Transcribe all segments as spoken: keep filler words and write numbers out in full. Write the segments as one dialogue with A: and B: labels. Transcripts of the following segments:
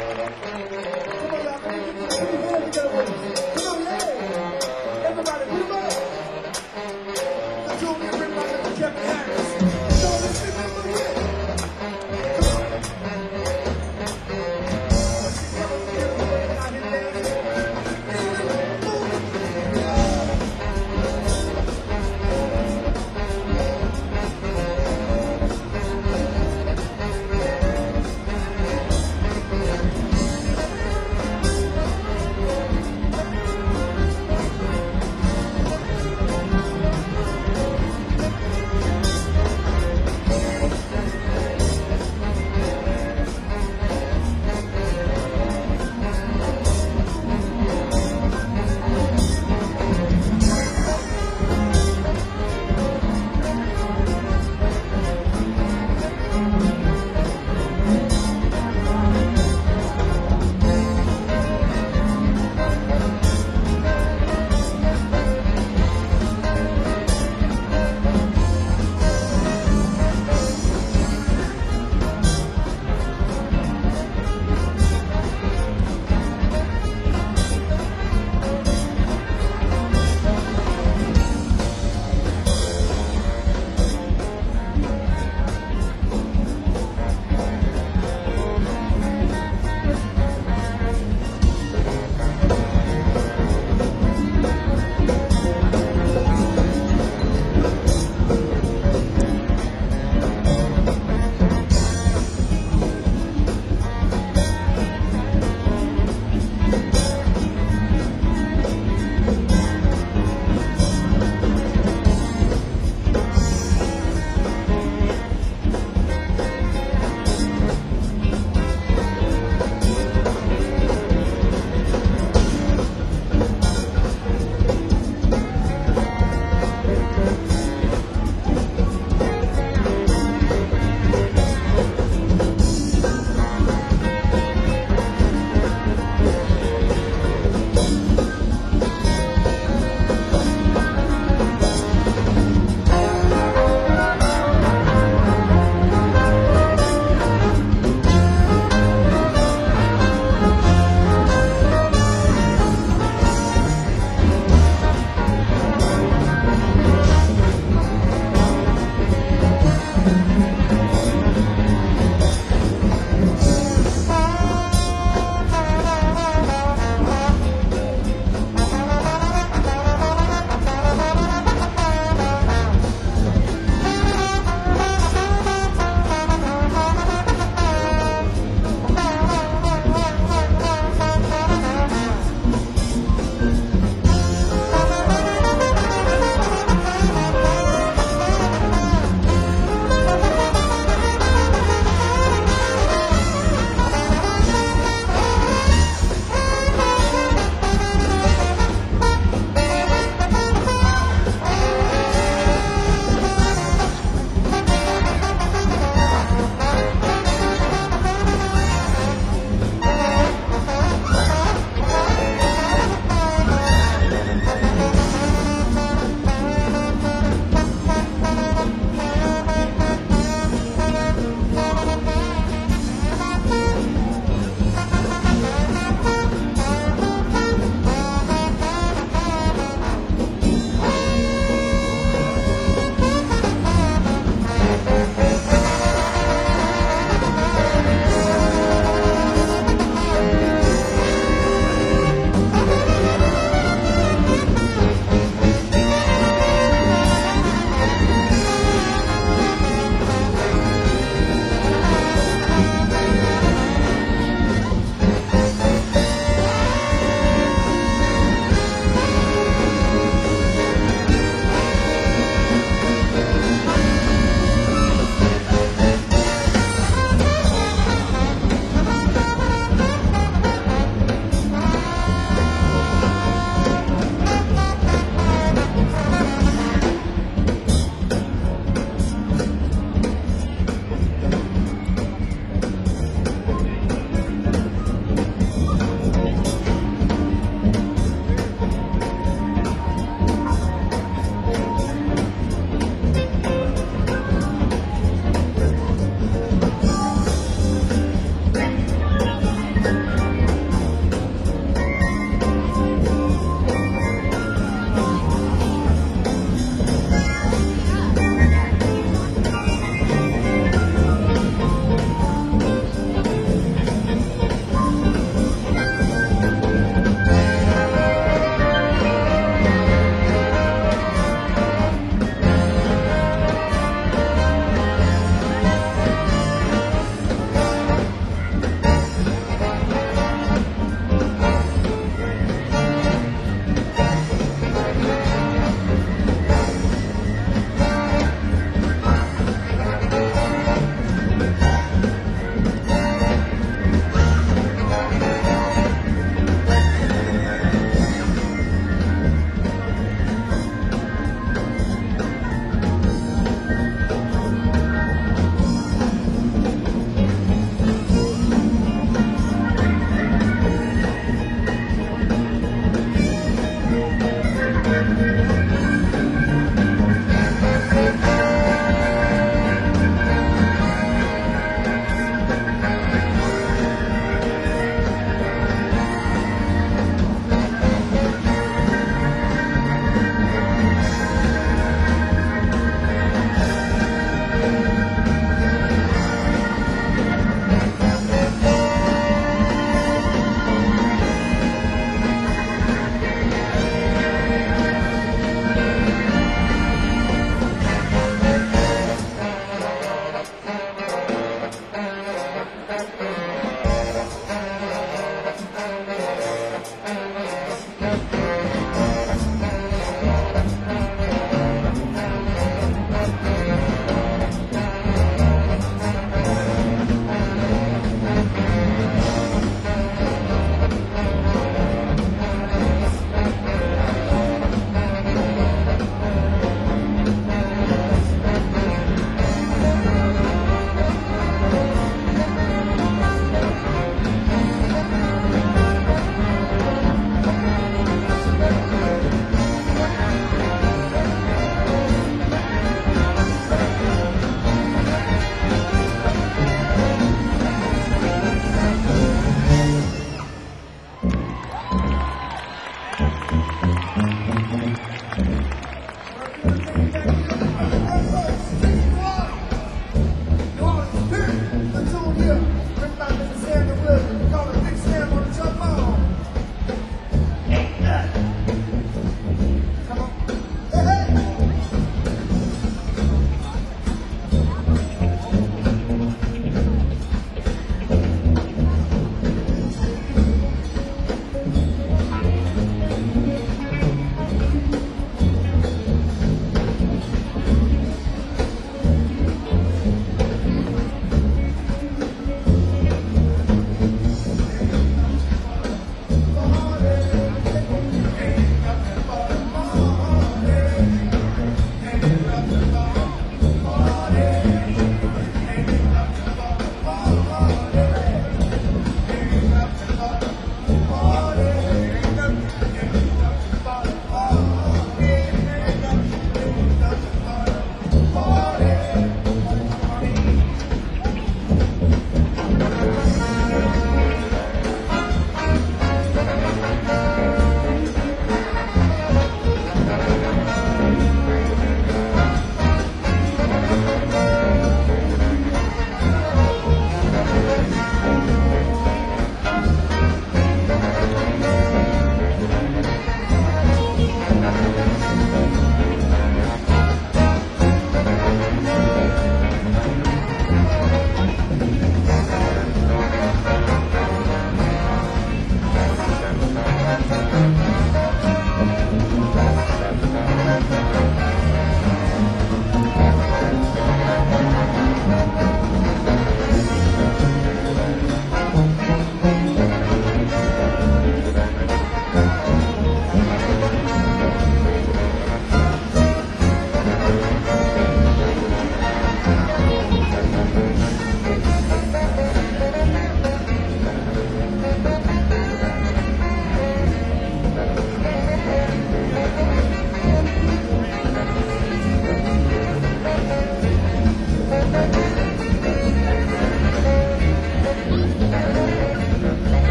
A: Come on, y'all. Let me get let me get it together with us. Come on, yeah. Everybody, put them up. The tune is written by Mister Kevin Harris. So let's give it a little bit. Come on. Let's see Kevin Harris out here dancing.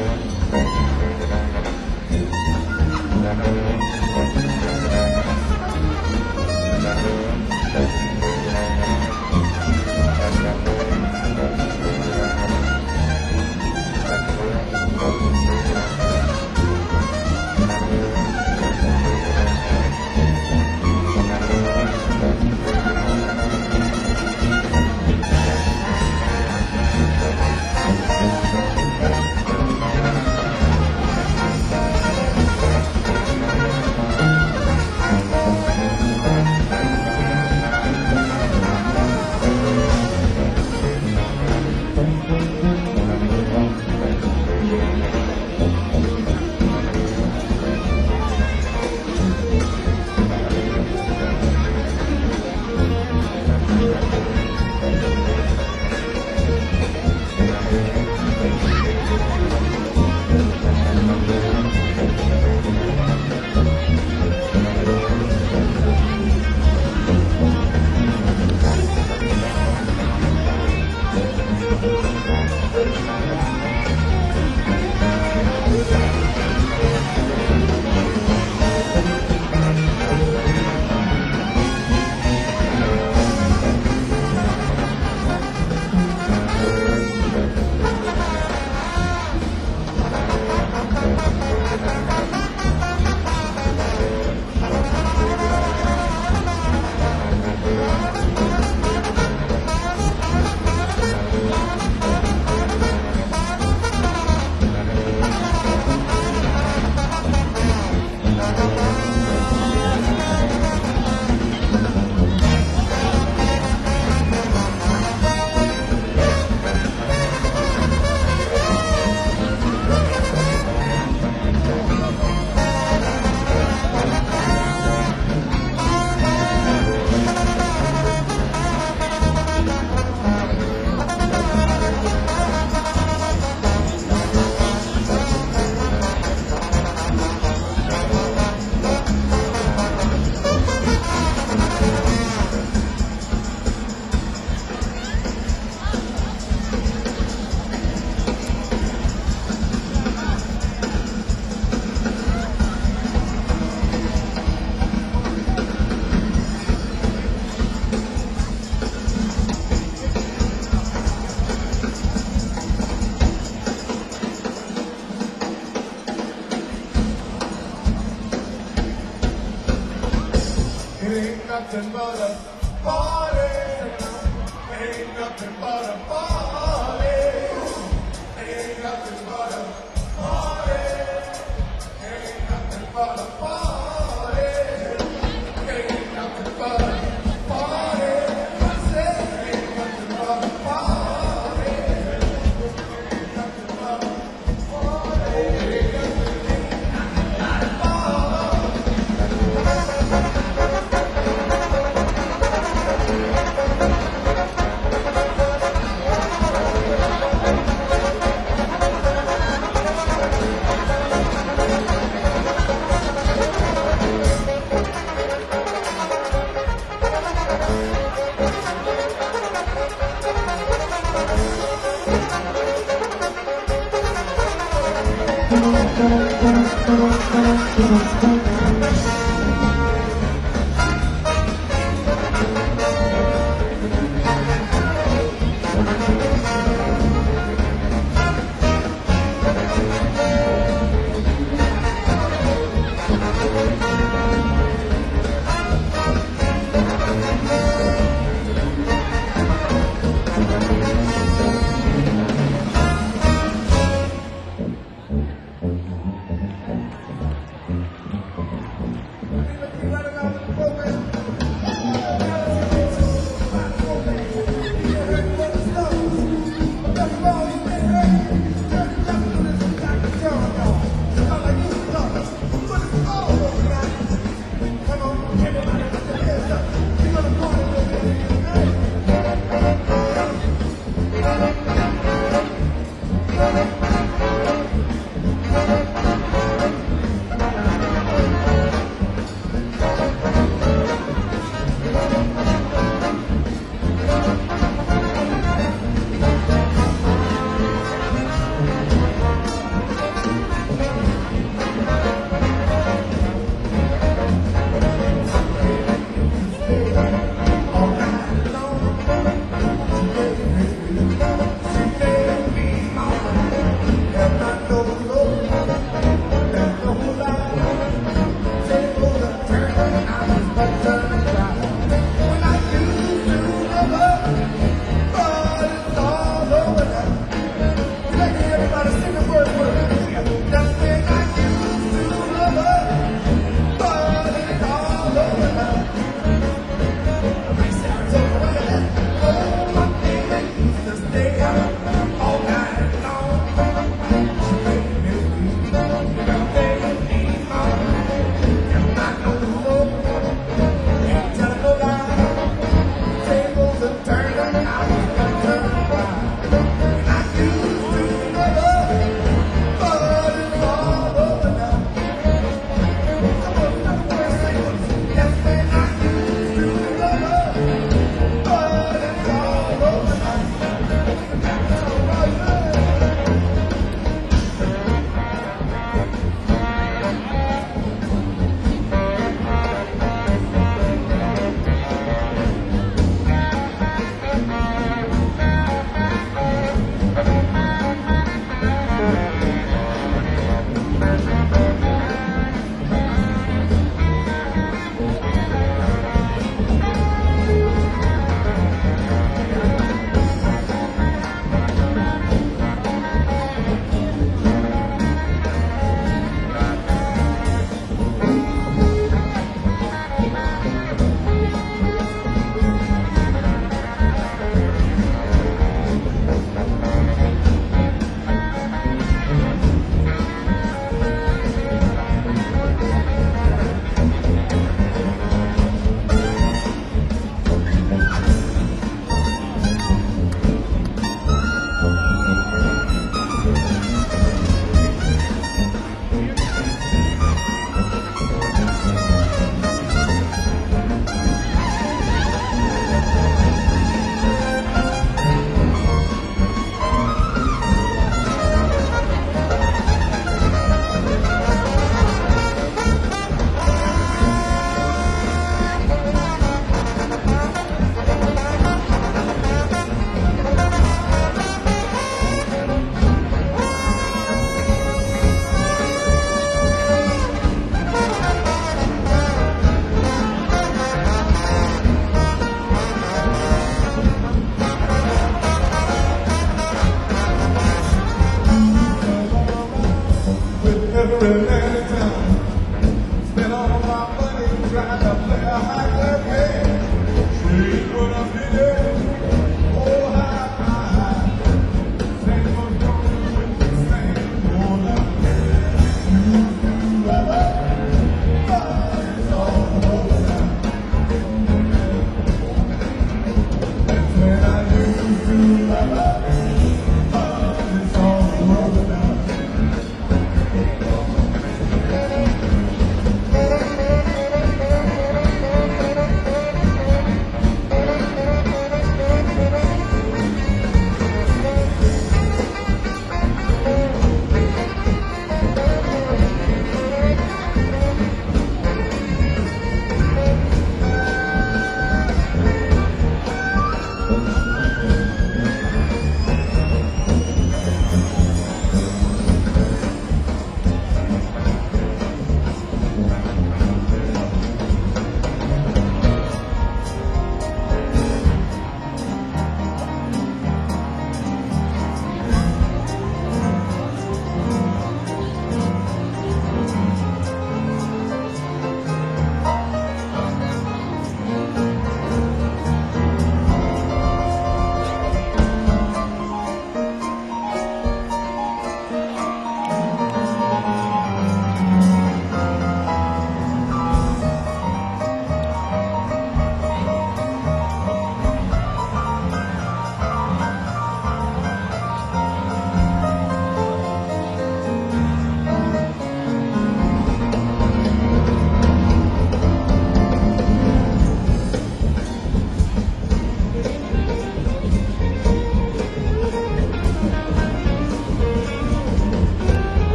A: Ain't nothing but a party. Ain't nothing but a party. Ain't nothing but a party. Ain't nothing but a party. Ain't nothing but a party. I said ain't nothing but a party. Ain't nothing but a party.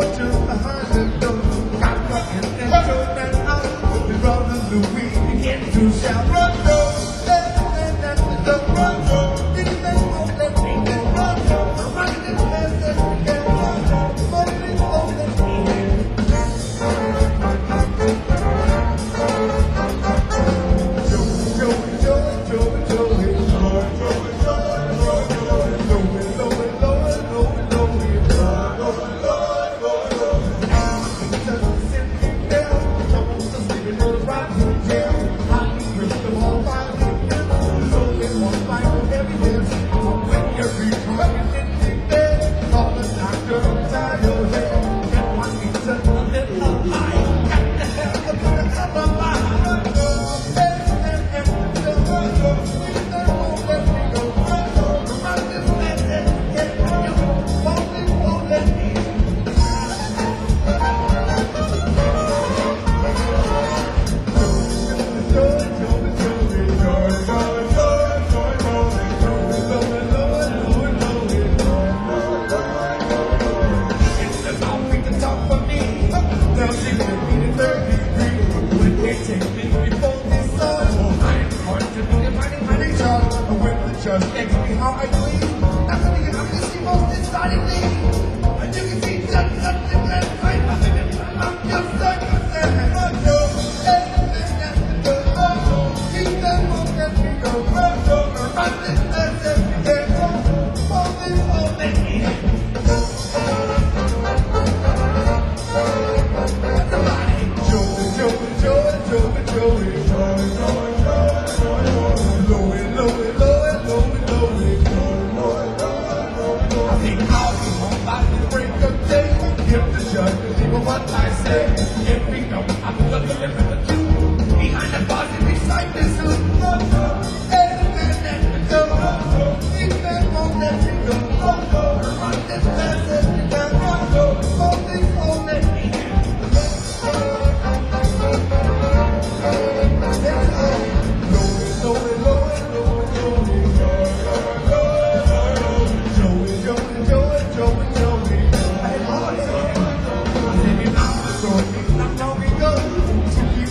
A: just behind the door. Got fucking intro and out. The brother Louis begin to shout, run, go, let let let the run, go. These men won't let me get run, go. I'm running as fast as we can run, go. Money won't let me in. Joey, Joey, Joey, Joey, Joey, Joey, Joey, Joey, Joey, Joey, Joey, Joey, Joey, Joey, just X me how I believe. That's the thing I'm missing most excitingly. And you can see just something left right nothing in my mouth. Just like I said, I'm so everything that's the good. Keep that won't let me go. Run this as if we can go. All this won't let me in. Everybody, Joey, Joey, Joey, Joey, Joey, Joey, Joey, Joey, Joey, Joey, what I say, if we don't, I'm gonna live in the queue. Behind the bars and recite this soon. Every man that we go, these men won't let me go. Run this fast as we can run. All things won't let me in. Lower, lower, lower, lower, Joey, Joey, Joey, Joey, Joey. So we not long ago, to be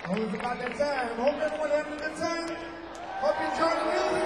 A: Well, it's about that time. Hope everyone having a good time. Hope you enjoy the music.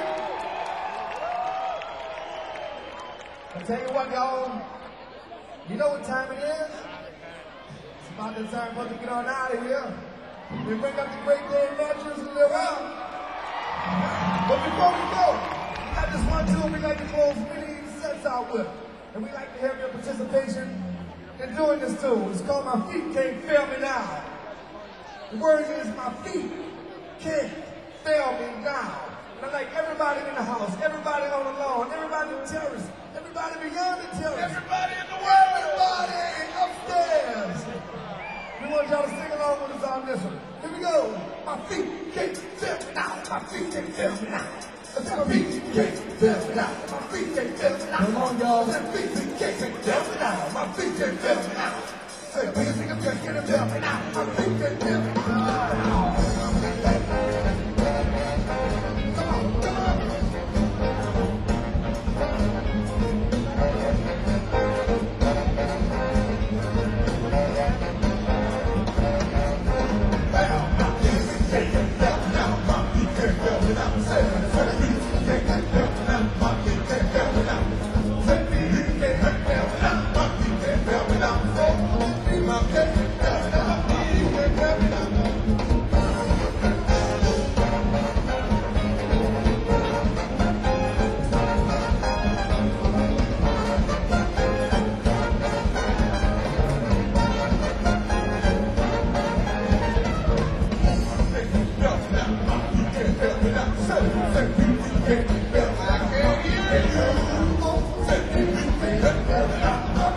A: I tell you what, y'all. You know what time it is? It's about that time for us to get on out of here. We bring up the great Dave Matthews and Lil Al. But before we go, we got this one tune we like to close many sets out with. And we like to have your participation in doing this tune. It's called My Feet Can't Fail Me Now. The word is my feet can't fail me now. And I like everybody in the house, everybody on the lawn, everybody in the terrace, everybody beyond the terrace, everybody in the world, everybody upstairs. We want y'all to sing along with us on this one. Here we go. My feet can't fail me now. My feet can't fail me now. My feet can't fail me now. My feet can't fail me now. Come on, y'all. My feet can't fail me now. My feet can't fail me now. Say, please sing a just get a fail me now. My feet can't fail me now.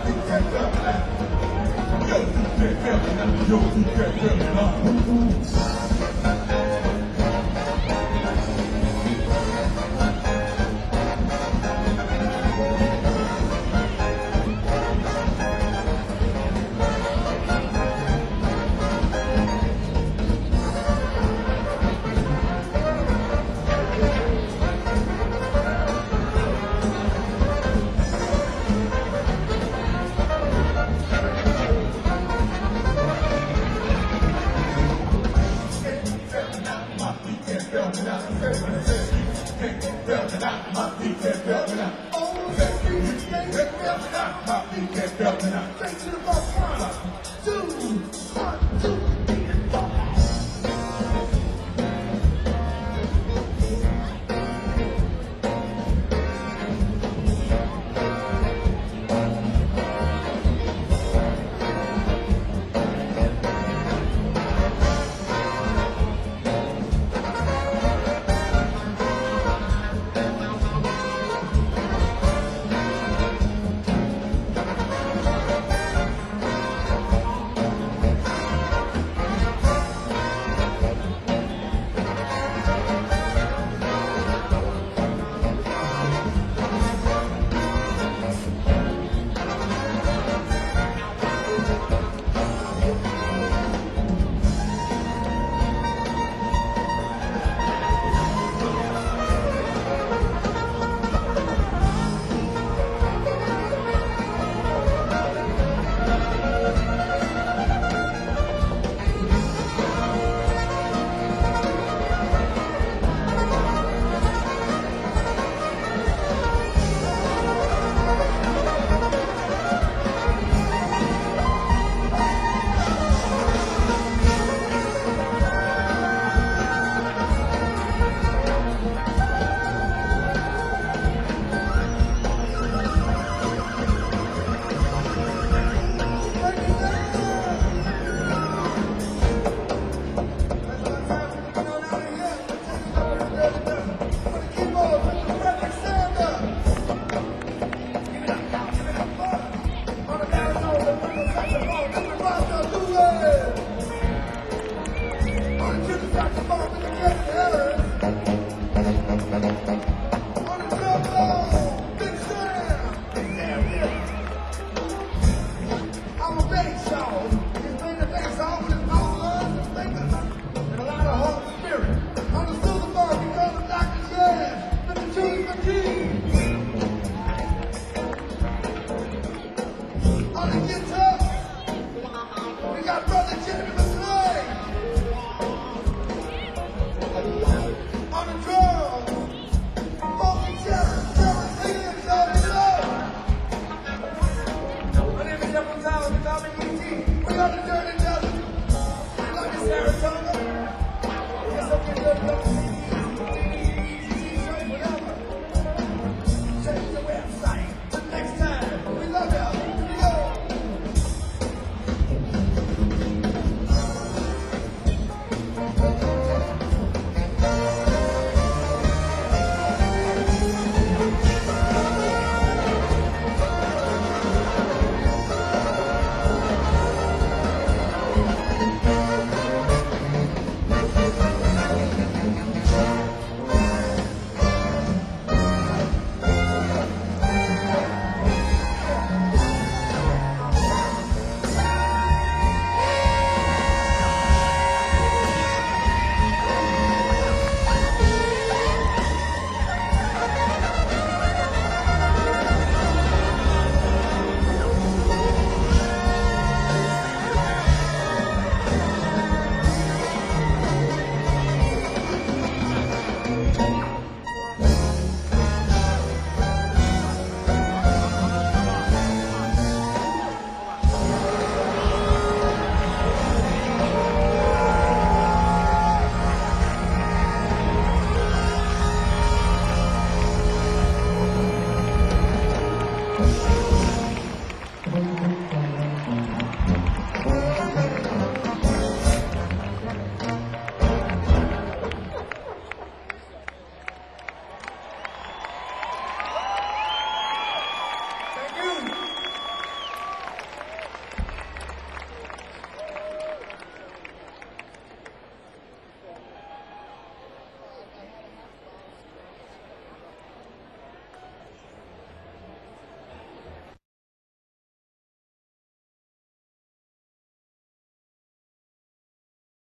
A: Yo, you can't tell me nothing.